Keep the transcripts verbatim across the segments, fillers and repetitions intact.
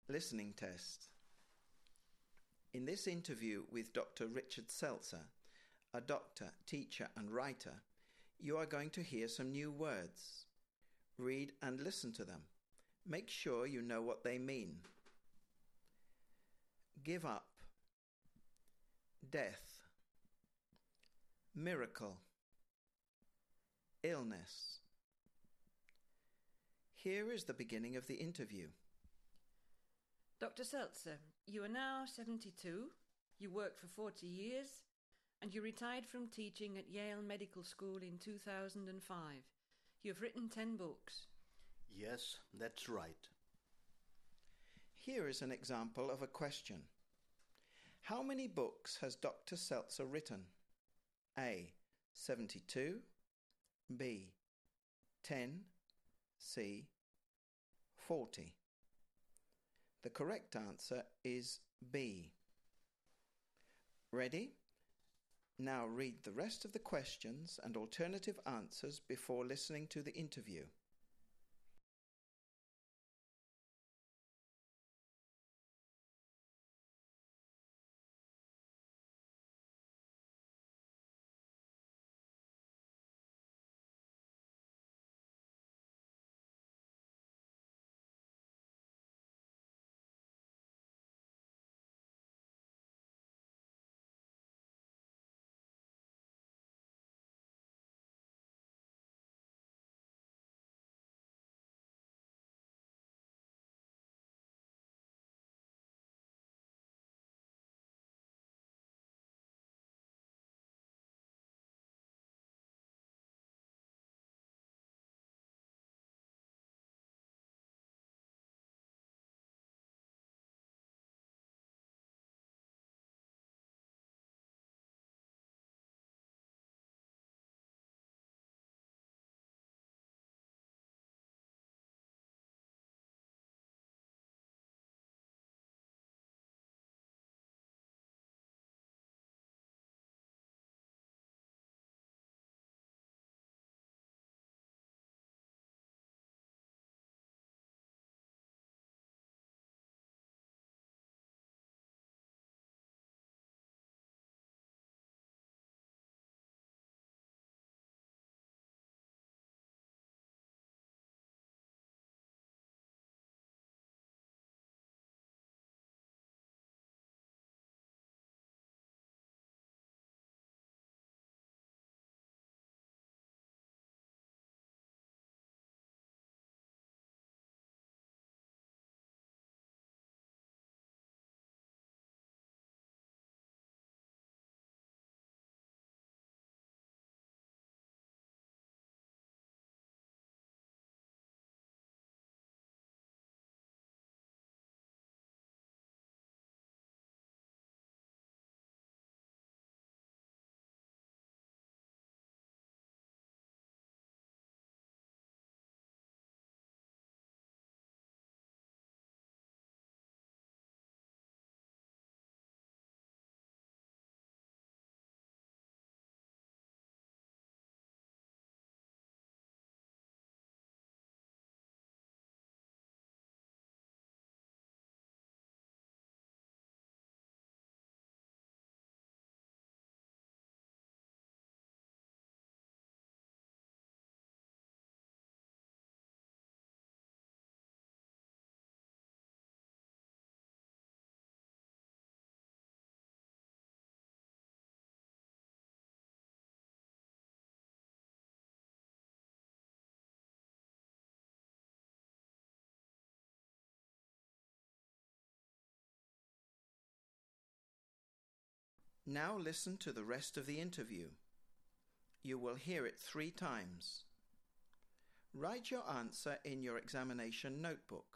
Listening test. In this interview with Doctor Richard Seltzer, a doctor, teacher and writer, you are going to hear some new words. Read and listen to them. Make sure you know what they mean. Give up. Death. Miracle. Illness. Here is the beginning of the interview. Doctor Seltzer, you are now seventy-two, you worked for forty years, and you retired from teaching at Yale Medical School in two thousand five. You have written ten books. Yes, that's right. Here is an example of a question. How many books has Doctor Seltzer written? A. seventy-two. B. ten. C. forty. The correct answer is B. Ready? Now read the rest of the questions and alternative answers before listening to the interview. Now listen to the rest of the interview. You will hear it three times. Write your answer in your examination notebook.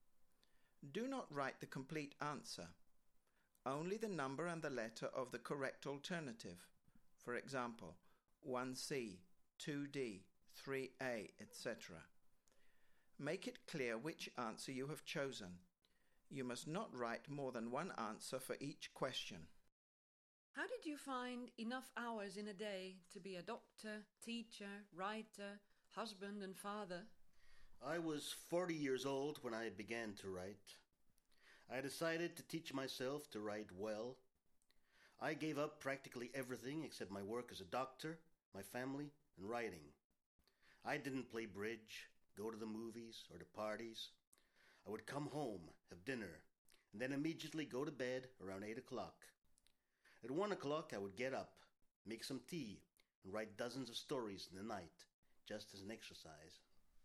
Do not write the complete answer, only the number and the letter of the correct alternative. For example, one C, two D, three A, et cetera. Make it clear which answer you have chosen. You must not write more than one answer for each question. How did you find enough hours in a day to be a doctor, teacher, writer, husband and father? I was forty years old when I began to write. I decided to teach myself to write well. I gave up practically everything except my work as a doctor, my family, and writing. I didn't play bridge, go to the movies or the parties. I would come home, have dinner, and then immediately go to bed around eight o'clock. At one o'clock I would get up, make some tea, and write dozens of stories in the night, just as an exercise.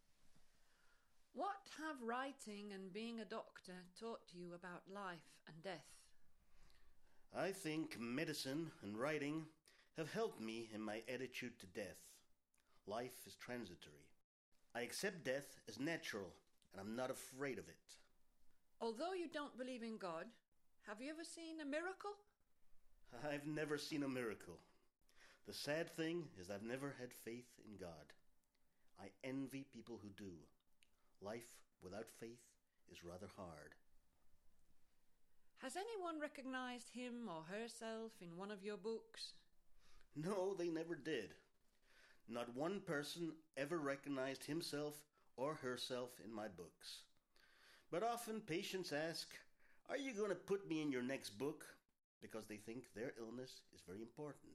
What have writing and being a doctor taught you about life and death? I think medicine and writing have helped me in my attitude to death. Life is transitory. I accept death as natural, and I'm not afraid of it. Although you don't believe in God, have you ever seen a miracle? I've never seen a miracle. The sad thing is I've never had faith in God. I envy people who do. Life without faith is rather hard. Has anyone recognized him or herself in one of your books? No, they never did. Not one person ever recognized himself or herself in my books. But often patients ask, "Are you going to put me in your next book?" because they think their illness is very important.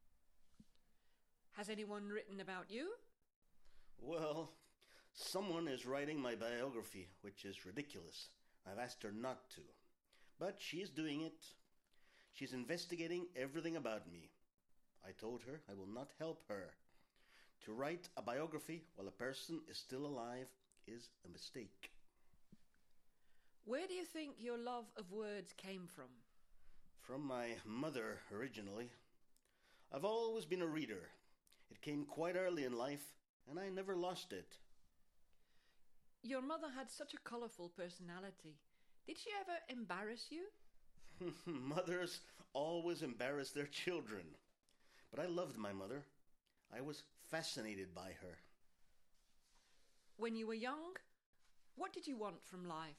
Has anyone written about you? Well, someone is writing my biography, which is ridiculous. I've asked her not to. But she's doing it. She's investigating everything about me. I told her I will not help her. To write a biography while a person is still alive is a mistake. Where do you think your love of words came from? From my mother, originally. I've always been a reader. It came quite early in life, and I never lost it. Your mother had such a colourful personality. Did she ever embarrass you? Mothers always embarrass their children. But I loved my mother. I was fascinated by her. When you were young, what did you want from life?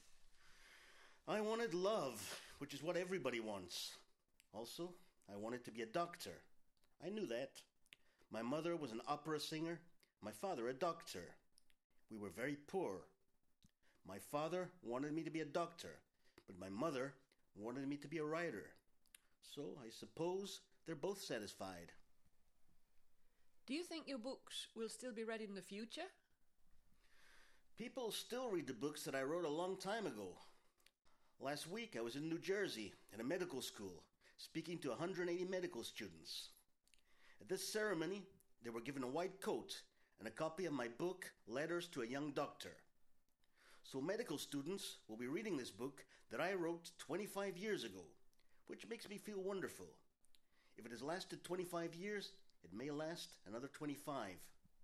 I wanted love, which is what everybody wants. Also, I wanted to be a doctor. I knew that. My mother was an opera singer, my father a doctor. We were very poor. My father wanted me to be a doctor, but my mother wanted me to be a writer. So I suppose they're both satisfied. Do you think your books will still be read in the future? People still read the books that I wrote a long time ago. Last week I was in New Jersey at a medical school, speaking to one hundred eighty medical students. At this ceremony, they were given a white coat and a copy of my book, Letters to a Young Doctor. So medical students will be reading this book that I wrote twenty-five years ago, which makes me feel wonderful. If it has lasted twenty-five years, it may last another twenty-five.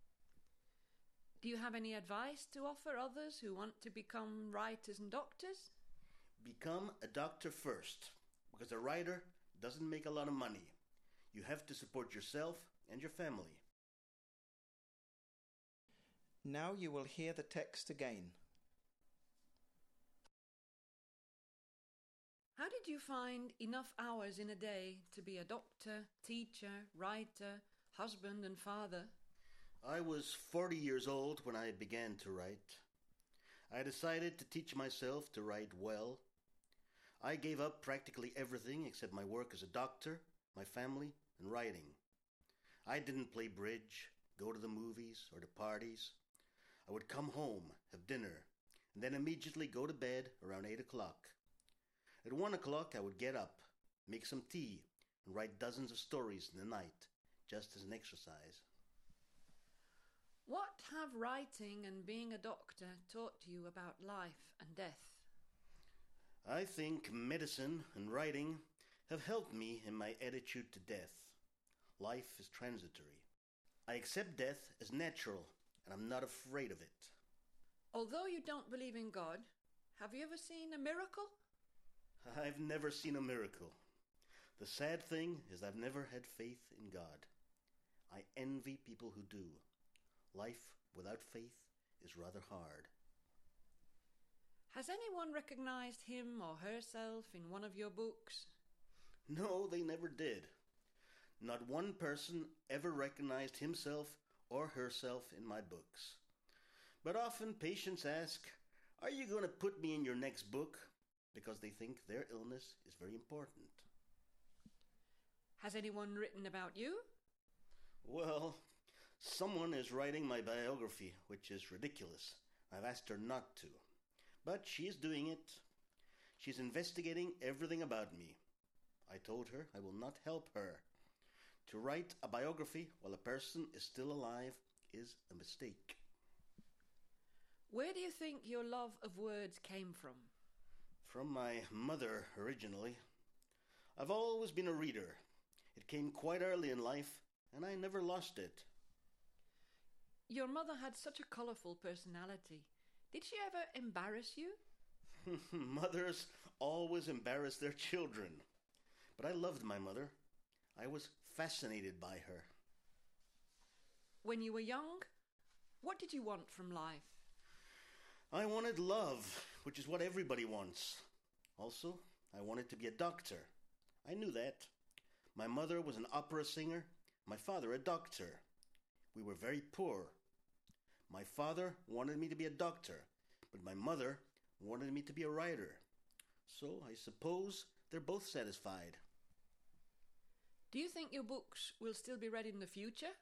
Do you have any advice to offer others who want to become writers and doctors? Become a doctor first, because a writer doesn't make a lot of money. You have to support yourself and your family. Now you will hear the text again. How did you find enough hours in a day to be a doctor, teacher, writer, husband and father? I was forty years old when I began to write. I decided to teach myself to write well. I gave up practically everything except my work as a doctor, my family, and writing. I didn't play bridge, go to the movies or the parties. I would come home, have dinner, and then immediately go to bed around eight o'clock. At one o'clock I would get up, make some tea, and write dozens of stories in the night, just as an exercise. What have writing and being a doctor taught you about life and death? I think medicine and writing have helped me in my attitude to death. Life is transitory. I accept death as natural, and I'm not afraid of it. Although you don't believe in God, have you ever seen a miracle? I've never seen a miracle. The sad thing is I've never had faith in God. I envy people who do. Life without faith is rather hard. Has anyone recognized him or herself in one of your books? No, they never did. Not one person ever recognized himself or herself in my books. But often patients ask, "Are you going to put me in your next book?" because they think their illness is very important. Has anyone written about you? Well, someone is writing my biography, which is ridiculous. I've asked her not to. But she's doing it. She's investigating everything about me. I told her I will not help her. To write a biography while a person is still alive is a mistake. Where do you think your love of words came from? From my mother, originally. I've always been a reader. It came quite early in life, and I never lost it. Your mother had such a colourful personality. Did she ever embarrass you? Mothers always embarrass their children. But I loved my mother. I was fascinated by her. When you were young, what did you want from life? I wanted love, which is what everybody wants. Also, I wanted to be a doctor. I knew that. My mother was an opera singer, my father a doctor. We were very poor. My father wanted me to be a doctor, but my mother wanted me to be a writer. So I suppose they're both satisfied. Do you think your books will still be read in the future?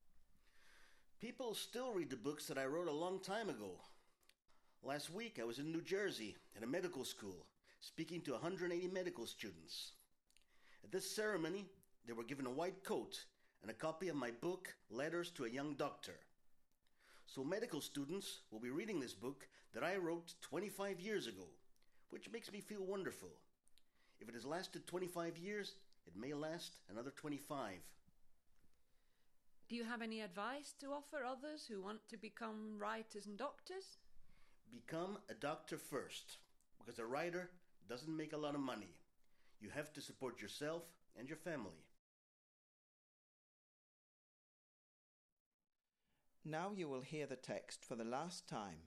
People still read the books that I wrote a long time ago. Last week I was in New Jersey at a medical school, speaking to one hundred eighty medical students. At this ceremony, they were given a white coat and a copy of my book, Letters to a Young Doctor. So medical students will be reading this book that I wrote twenty-five years ago, which makes me feel wonderful. If it has lasted twenty-five years, it may last another twenty-five. Do you have any advice to offer others who want to become writers and doctors? Become a doctor first, because a writer doesn't make a lot of money. You have to support yourself and your family. Now you will hear the text for the last time.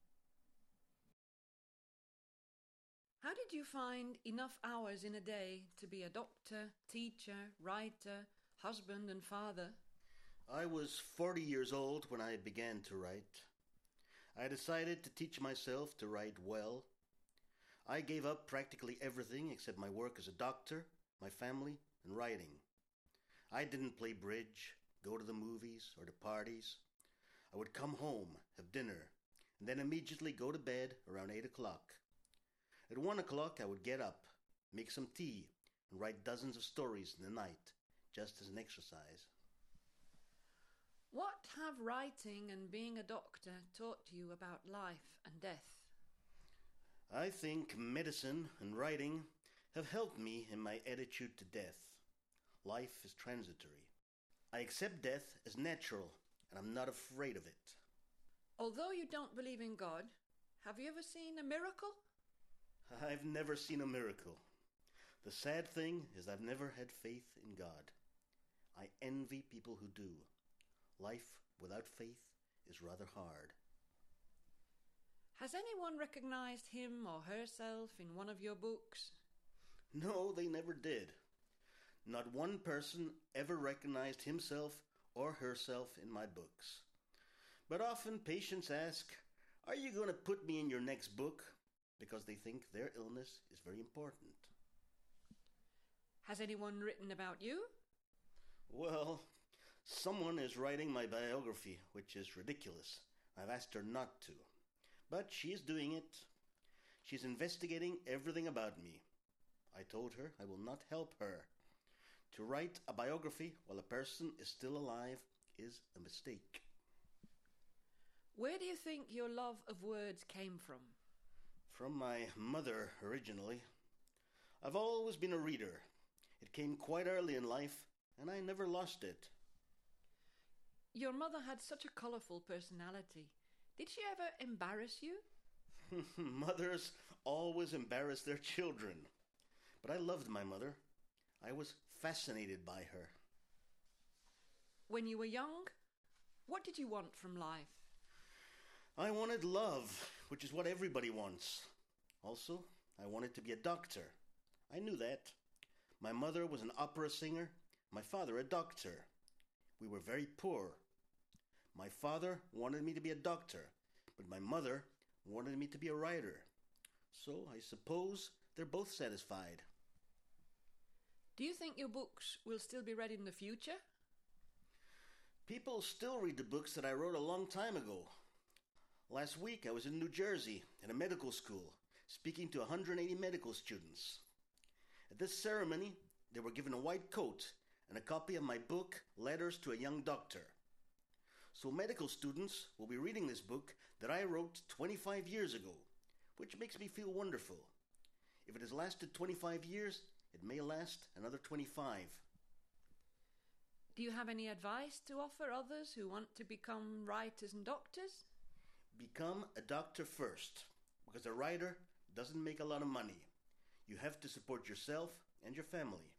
How did you find enough hours in a day to be a doctor, teacher, writer, husband and father? I was forty years old when I began to write. I decided to teach myself to write well. I gave up practically everything except my work as a doctor, my family, and writing. I didn't play bridge, go to the movies or to parties. I would come home, have dinner, and then immediately go to bed around eight o'clock. At one o'clock I would get up, make some tea, and write dozens of stories in the night, just as an exercise. What have writing and being a doctor taught you about life and death? I think medicine and writing have helped me in my attitude to death. Life is transitory. I accept death as natural, and I'm not afraid of it. Although you don't believe in God, have you ever seen a miracle? I've never seen a miracle. The sad thing is I've never had faith in God. I envy people who do. Life without faith is rather hard. Has anyone recognized him or herself in one of your books? No, they never did. Not one person ever recognized himself or herself in my books. But often patients ask, "Are you going to put me in your next book?" because they think their illness is very important. Has anyone written about you? Well, someone is writing my biography, which is ridiculous. I've asked her not to. But she's doing it. She's investigating everything about me. I told her I will not help her. To write a biography while a person is still alive is a mistake. Where do you think your love of words came from? From my mother, originally. I've always been a reader. It came quite early in life, and I never lost it. Your mother had such a colourful personality. Did she ever embarrass you? Mothers always embarrass their children. But I loved my mother. I was fascinated by her. When you were young, what did you want from life? I wanted love, which is what everybody wants. Also, I wanted to be a doctor. I knew that. My mother was an opera singer, my father a doctor. We were very poor. My father wanted me to be a doctor, but my mother wanted me to be a writer. So I suppose they're both satisfied. Do you think your books will still be read in the future? People still read the books that I wrote a long time ago. Last week I was in New Jersey at a medical school, speaking to one hundred eighty medical students. At this ceremony, they were given a white coat and a copy of my book, Letters to a Young Doctor. So medical students will be reading this book that I wrote twenty-five years ago, which makes me feel wonderful. If it has lasted twenty-five years, it may last another twenty-five. Do you have any advice to offer others who want to become writers and doctors? Become a doctor first, because a writer doesn't make a lot of money. You have to support yourself and your family.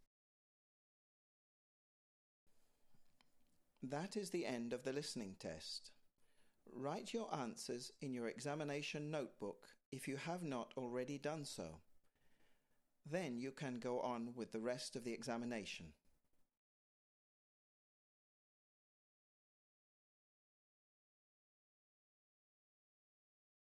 That is the end of the listening test. Write your answers in your examination notebook if you have not already done so. Then you can go on with the rest of the examination.